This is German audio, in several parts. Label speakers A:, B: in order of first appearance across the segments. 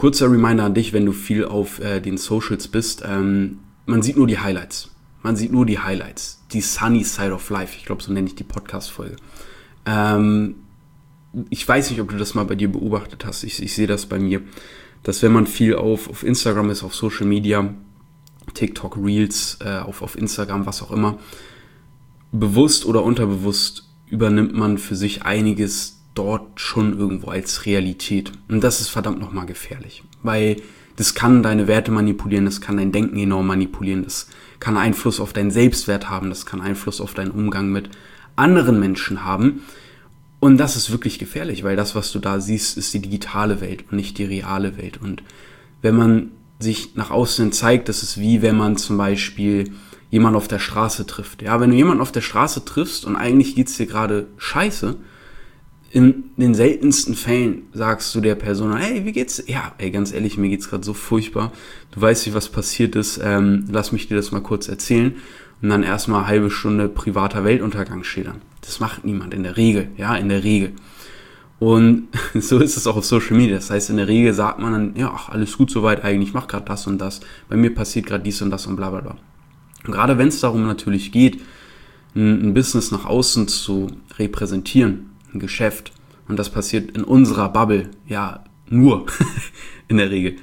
A: kurzer Reminder an dich, wenn du viel auf den Socials bist, man sieht nur die Highlights. Die sunny side of life. Ich glaube, so nenne ich die Podcast-Folge. Ich weiß nicht, ob du das mal bei dir beobachtet hast. Ich sehe das bei mir, dass wenn man viel auf Instagram ist, auf Social Media, TikTok, Reels, auf Instagram, was auch immer, bewusst oder unterbewusst übernimmt man für sich einiges dort schon irgendwo als Realität. Und das ist verdammt nochmal gefährlich, weil das kann deine Werte manipulieren, das kann dein Denken enorm manipulieren, das kann Einfluss auf deinen Selbstwert haben, das kann Einfluss auf deinen Umgang mit anderen Menschen haben. Und das ist wirklich gefährlich, weil das, was du da siehst, ist die digitale Welt und nicht die reale Welt. Und wenn man sich nach außen zeigt, das ist wie wenn man zum Beispiel jemanden auf der Straße trifft. Ja, wenn du jemanden auf der Straße triffst und eigentlich geht's dir gerade scheiße, in den seltensten Fällen sagst du der Person, hey, wie geht's? Ja, ey, ganz ehrlich, mir geht's gerade so furchtbar. Du weißt nicht, was passiert ist. Lass mich dir das mal kurz erzählen. Und dann erstmal eine halbe Stunde privater Weltuntergang schildern. Das macht niemand in der Regel. Ja, in der Regel. Und so ist es auch auf Social Media. Das heißt, in der Regel sagt man dann, ja, ach, alles gut soweit eigentlich, ich mach gerade das und das. Bei mir passiert gerade dies und das und bla bla bla. Und gerade wenn es darum natürlich geht, ein Business nach außen zu repräsentieren, ein Geschäft, und das passiert in unserer Bubble, ja, nur in der Regel,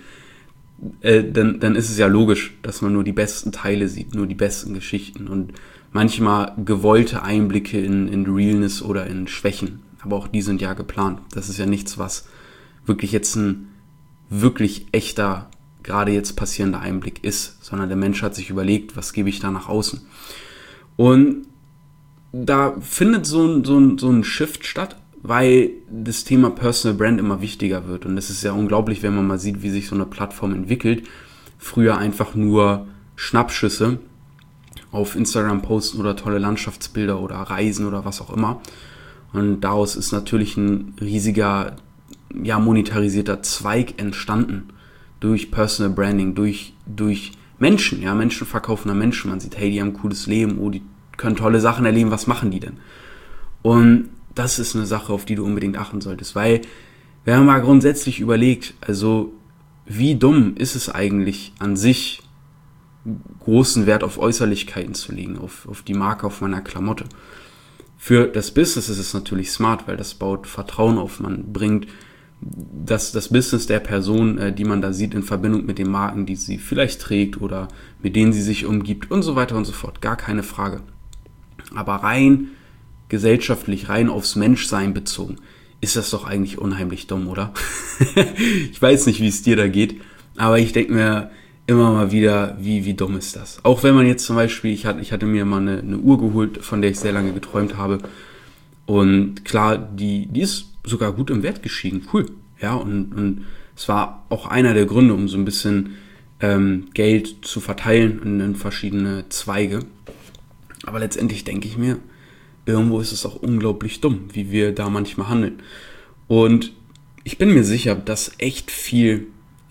A: dann ist es ja logisch, dass man nur die besten Teile sieht, nur die besten Geschichten und manchmal gewollte Einblicke in Realness oder in Schwächen. Aber auch die sind ja geplant. Das ist ja nichts, was wirklich jetzt ein wirklich echter, gerade jetzt passierender Einblick ist, sondern der Mensch hat sich überlegt, was gebe ich da nach außen. Und da findet so ein Shift statt, weil das Thema Personal Brand immer wichtiger wird. Und es ist ja unglaublich, wenn man mal sieht, wie sich so eine Plattform entwickelt. Früher einfach nur Schnappschüsse auf Instagram posten oder tolle Landschaftsbilder oder Reisen oder was auch immer. Und daraus ist natürlich ein riesiger, ja, monetarisierter Zweig entstanden durch Personal Branding, durch Menschen, ja, Menschen verkaufender Menschen. Man sieht, hey, die haben ein cooles Leben, oh, die können tolle Sachen erleben, was machen die denn? Und das ist eine Sache, auf die du unbedingt achten solltest, weil, wenn man mal grundsätzlich überlegt, also wie dumm ist es eigentlich an sich, großen Wert auf Äußerlichkeiten zu legen, auf die Marke, auf meiner Klamotte. Für das Business ist es natürlich smart, weil das baut Vertrauen auf, man bringt das Business der Person, die man da sieht, in Verbindung mit den Marken, die sie vielleicht trägt oder mit denen sie sich umgibt und so weiter und so fort, gar keine Frage. Aber rein gesellschaftlich, rein aufs Menschsein bezogen, ist das doch eigentlich unheimlich dumm, oder? Ich weiß nicht, wie es dir da geht, aber ich denke mir immer mal wieder, wie dumm ist das? Auch wenn man jetzt zum Beispiel, ich hatte mir mal eine Uhr geholt, von der ich sehr lange geträumt habe und klar, die ist sogar gut im Wert gestiegen, cool, ja, und es war auch einer der Gründe, um so ein bisschen Geld zu verteilen in verschiedene Zweige, aber letztendlich denke ich mir, irgendwo ist es auch unglaublich dumm, wie wir da manchmal handeln. Und ich bin mir sicher, dass echt viel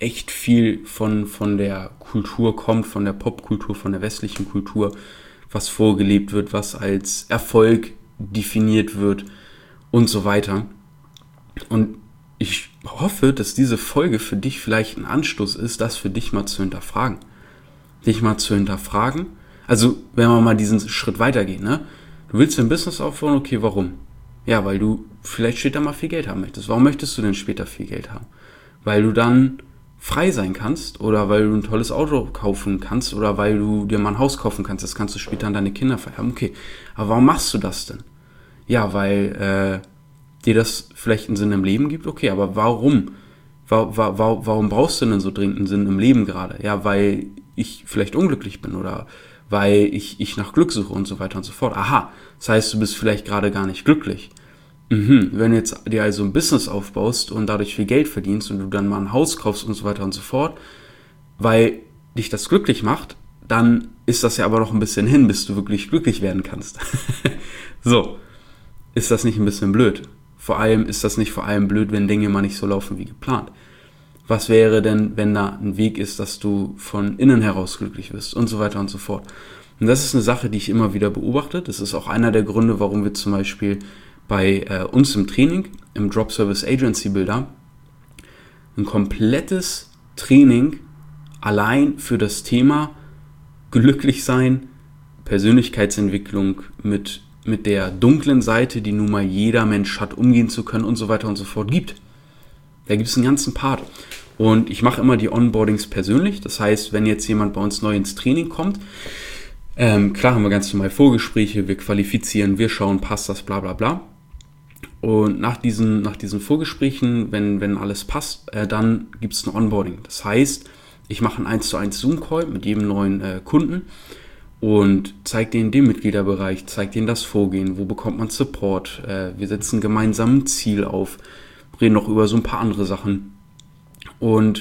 A: von der Kultur kommt, von der Popkultur, von der westlichen Kultur, was vorgelebt wird, was als Erfolg definiert wird und so weiter. Und ich hoffe, dass diese Folge für dich vielleicht ein Anstoß ist, das für dich mal zu hinterfragen. Also, wenn wir mal diesen Schritt weitergehen, ne? Du willst ein Business aufbauen, okay, warum? Ja, weil du vielleicht später mal viel Geld haben möchtest. Warum möchtest du denn später viel Geld haben? Weil du dann frei sein kannst oder weil du ein tolles Auto kaufen kannst oder weil du dir mal ein Haus kaufen kannst. Das kannst du später an deine Kinder vererben. Okay, aber warum machst du das denn? Ja, weil dir das vielleicht einen Sinn im Leben gibt. Okay, aber warum? Warum brauchst du denn so dringend einen Sinn im Leben gerade? Ja, weil ich vielleicht unglücklich bin oder weil ich nach Glück suche und so weiter und so fort. Aha, das heißt, du bist vielleicht gerade gar nicht glücklich. Wenn du jetzt dir also ein Business aufbaust und dadurch viel Geld verdienst und du dann mal ein Haus kaufst und so weiter und so fort, weil dich das glücklich macht, dann ist das ja aber noch ein bisschen hin, bis du wirklich glücklich werden kannst. So, ist das nicht ein bisschen blöd? Vor allem ist das nicht blöd, wenn Dinge mal nicht so laufen wie geplant. Was wäre denn, wenn da ein Weg ist, dass du von innen heraus glücklich wirst und so weiter und so fort. Und das ist eine Sache, die ich immer wieder beobachte. Das ist auch einer der Gründe, warum wir zum Beispiel bei uns im Training, im Drop Service Agency Builder, ein komplettes Training allein für das Thema glücklich sein, Persönlichkeitsentwicklung mit der dunklen Seite, die nun mal jeder Mensch hat, umgehen zu können und so weiter und so fort gibt. Da gibt es einen ganzen Part. Und ich mache immer die Onboardings persönlich. Das heißt, wenn jetzt jemand bei uns neu ins Training kommt, klar haben wir ganz normal Vorgespräche, wir qualifizieren, wir schauen, passt das, bla bla bla. Und nach diesen Vorgesprächen, wenn alles passt, dann gibt es ein Onboarding. Das heißt, ich mache einen 1:1 Zoom-Call mit jedem neuen Kunden und zeige denen den Mitgliederbereich, zeige denen das Vorgehen, wo bekommt man Support. Wir setzen gemeinsam ein Ziel auf, reden noch über so ein paar andere Sachen. Und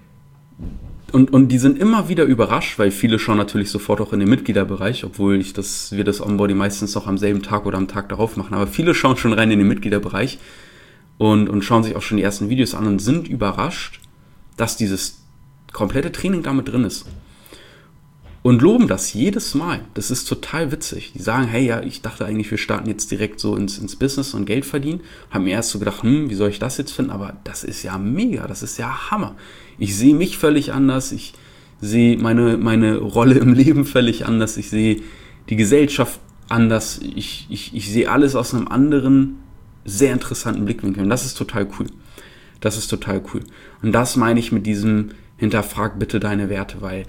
A: die sind immer wieder überrascht, weil viele schauen natürlich sofort auch in den Mitgliederbereich, obwohl wir das Onboarding meistens noch am selben Tag oder am Tag darauf machen. Aber viele schauen schon rein in den Mitgliederbereich und schauen sich auch schon die ersten Videos an und sind überrascht, dass dieses komplette Training damit drin ist. Und loben das jedes Mal. Das ist total witzig. Die sagen, hey, ja, ich dachte eigentlich, wir starten jetzt direkt so ins Business und Geld verdienen. Haben mir erst so gedacht, wie soll ich das jetzt finden? Aber das ist ja mega, das ist ja Hammer. Ich sehe mich völlig anders, ich sehe meine Rolle im Leben völlig anders, ich sehe die Gesellschaft anders, ich sehe alles aus einem anderen, sehr interessanten Blickwinkel. Und das ist total cool. Das ist total cool. Und das meine ich mit diesem hinterfrag bitte deine Werte, weil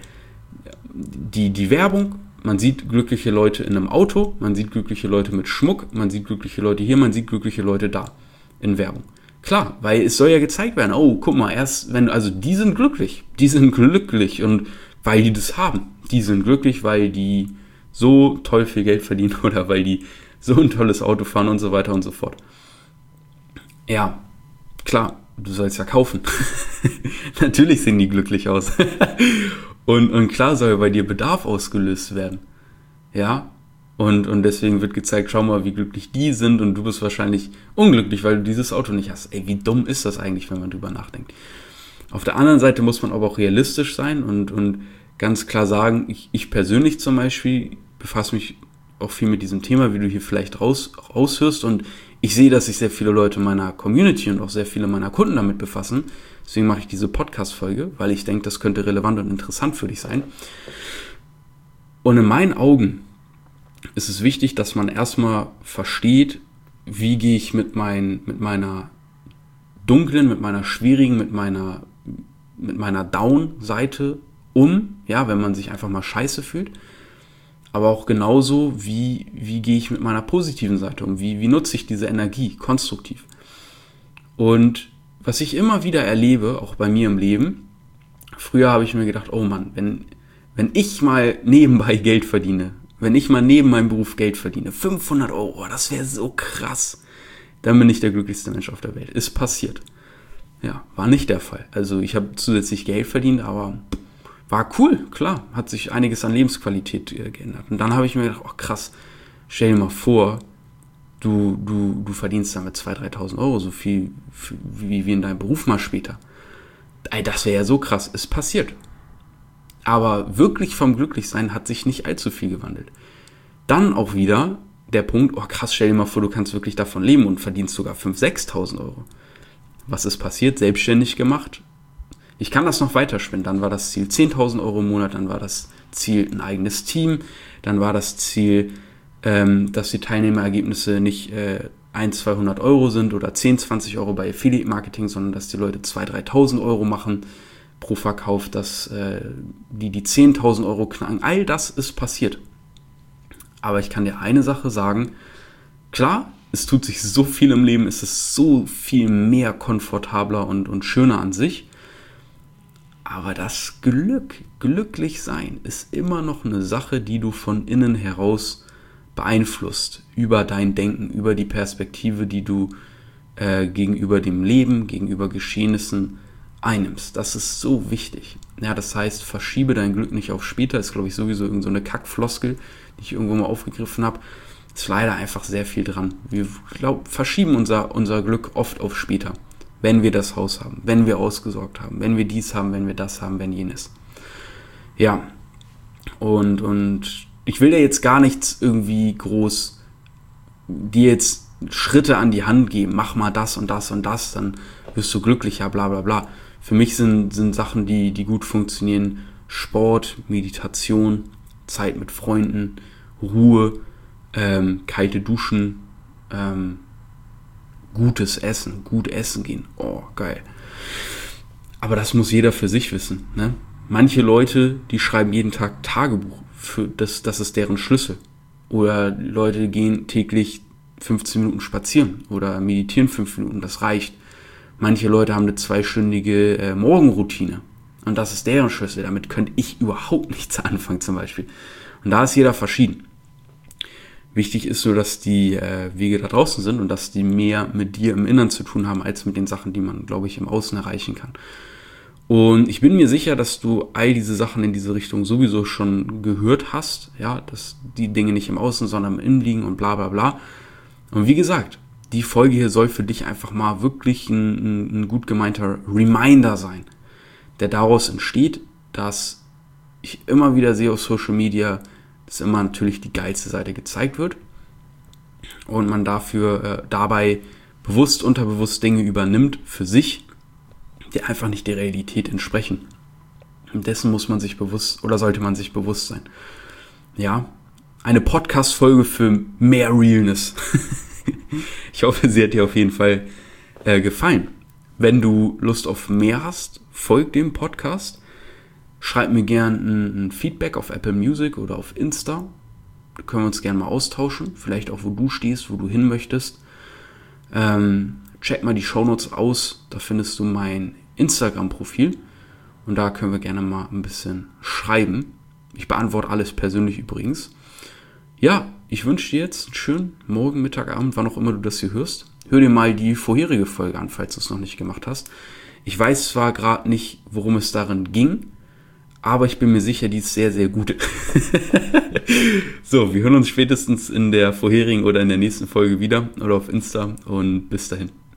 A: die Werbung, man sieht glückliche Leute in einem Auto, man sieht glückliche Leute mit Schmuck, man sieht glückliche Leute hier, man sieht glückliche Leute da in Werbung. Klar, weil es soll ja gezeigt werden, oh, guck mal, die sind glücklich und weil die das haben. Die sind glücklich, weil die so toll viel Geld verdienen oder weil die so ein tolles Auto fahren und so weiter und so fort. Ja, klar, du sollst ja kaufen. Natürlich sehen die glücklich aus. Und klar soll bei dir Bedarf ausgelöst werden. Ja, und deswegen wird gezeigt, schau mal, wie glücklich die sind und du bist wahrscheinlich unglücklich, weil du dieses Auto nicht hast. Ey, wie dumm ist das eigentlich, wenn man drüber nachdenkt? Auf der anderen Seite muss man aber auch realistisch sein und ganz klar sagen, ich persönlich zum Beispiel befasse mich auch viel mit diesem Thema, wie du hier vielleicht raushörst, und ich sehe, dass sich sehr viele Leute meiner Community und auch sehr viele meiner Kunden damit befassen. Deswegen mache ich diese Podcast-Folge, weil ich denke, das könnte relevant und interessant für dich sein. Und in meinen Augen ist es wichtig, dass man erstmal versteht, wie gehe ich mit meiner dunklen, mit meiner schwierigen, mit meiner Down-Seite um, ja, wenn man sich einfach mal scheiße fühlt. Aber auch genauso, wie gehe ich mit meiner positiven Seite um, wie nutze ich diese Energie konstruktiv. Und was ich immer wieder erlebe, auch bei mir im Leben, früher habe ich mir gedacht, oh Mann, wenn ich mal nebenbei Geld verdiene, wenn ich mal neben meinem Beruf Geld verdiene, 500 Euro, das wäre so krass, dann bin ich der glücklichste Mensch auf der Welt. Ist passiert. Ja, war nicht der Fall. Also ich habe zusätzlich Geld verdient, aber war cool, klar, hat sich einiges an Lebensqualität geändert. Und dann habe ich mir gedacht, oh krass, stell dir mal vor, du verdienst damit 2.000, 3.000 Euro, so viel wie in deinem Beruf mal später. Ey, das wäre ja so krass, ist passiert. Aber wirklich vom Glücklichsein hat sich nicht allzu viel gewandelt. Dann auch wieder der Punkt, oh krass, stell dir mal vor, du kannst wirklich davon leben und verdienst sogar 5.000, 6.000 Euro. Was ist passiert? Selbstständig gemacht. Ich kann das noch weiterspinnen. Dann war das Ziel 10.000 Euro im Monat, dann war das Ziel ein eigenes Team, dann war das Ziel, dass die Teilnehmerergebnisse nicht 100-200 Euro sind oder 10, 20 Euro bei Affiliate Marketing, sondern dass die Leute 2.000, 3.000 Euro machen pro Verkauf, dass die 10.000 Euro knacken. All das ist passiert. Aber ich kann dir eine Sache sagen, klar, es tut sich so viel im Leben, es ist so viel mehr komfortabler und schöner an sich. Aber das glücklich sein, ist immer noch eine Sache, die du von innen heraus beeinflusst. Über dein Denken, über die Perspektive, die du gegenüber dem Leben, gegenüber Geschehnissen einnimmst. Das ist so wichtig. Ja, das heißt, verschiebe dein Glück nicht auf später. Ist, glaube ich, sowieso irgend so eine Kackfloskel, die ich irgendwo mal aufgegriffen habe. Ist leider einfach sehr viel dran. Wir verschieben unser Glück oft auf später. Wenn wir das Haus haben, wenn wir ausgesorgt haben, wenn wir dies haben, wenn wir das haben, wenn jenes. Ja, und ich will dir jetzt gar nichts irgendwie groß, dir jetzt Schritte an die Hand geben, mach mal das und das und das, dann wirst du glücklicher, bla bla bla. Für mich sind Sachen, die gut funktionieren, Sport, Meditation, Zeit mit Freunden, Ruhe, kalte Duschen, gutes Essen, gut essen gehen. Oh, geil. Aber das muss jeder für sich wissen, ne? Manche Leute, die schreiben jeden Tag Tagebuch. Das ist deren Schlüssel. Oder Leute gehen täglich 15 Minuten spazieren oder meditieren 5 Minuten, das reicht. Manche Leute haben eine 2-stündige Morgenroutine und das ist deren Schlüssel. Damit könnte ich überhaupt nichts anfangen zum Beispiel. Und da ist jeder verschieden. Wichtig ist nur, dass die Wege da draußen sind und dass die mehr mit dir im Inneren zu tun haben, als mit den Sachen, die man, glaube ich, im Außen erreichen kann. Und ich bin mir sicher, dass du all diese Sachen in diese Richtung sowieso schon gehört hast, ja, dass die Dinge nicht im Außen, sondern im Innen liegen und bla bla bla. Und wie gesagt, die Folge hier soll für dich einfach mal wirklich ein gut gemeinter Reminder sein, der daraus entsteht, dass ich immer wieder sehe auf Social Media, dass immer natürlich die geilste Seite gezeigt wird und man dafür dabei bewusst, unterbewusst Dinge übernimmt für sich, die einfach nicht der Realität entsprechen. Und dessen muss man sich bewusst oder sollte man sich bewusst sein. Ja, eine Podcast-Folge für mehr Realness. Ich hoffe, sie hat dir auf jeden Fall gefallen. Wenn du Lust auf mehr hast, folg dem Podcast. Schreib mir gern ein Feedback auf Apple Music oder auf Insta. Da können wir uns gerne mal austauschen. Vielleicht auch, wo du stehst, wo du hin möchtest. Check mal die Shownotes aus. Da findest du mein Instagram-Profil. Und da können wir gerne mal ein bisschen schreiben. Ich beantworte alles persönlich übrigens. Ja, ich wünsche dir jetzt einen schönen Morgen, Mittag, Abend, wann auch immer du das hier hörst. Hör dir mal die vorherige Folge an, falls du es noch nicht gemacht hast. Ich weiß zwar gerade nicht, worum es darin ging, aber ich bin mir sicher, die ist sehr, sehr gut. So, wir hören uns spätestens in der vorherigen oder in der nächsten Folge wieder oder auf Insta und bis dahin.